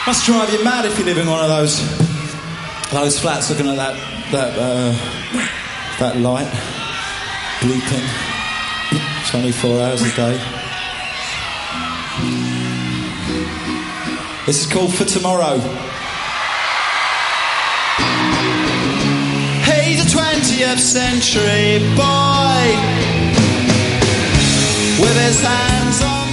Must drive you mad if you live in one of those flats looking at that light bleeping 24 hours a day. This is called For Tomorrow. He's a 20th century boy with his hands on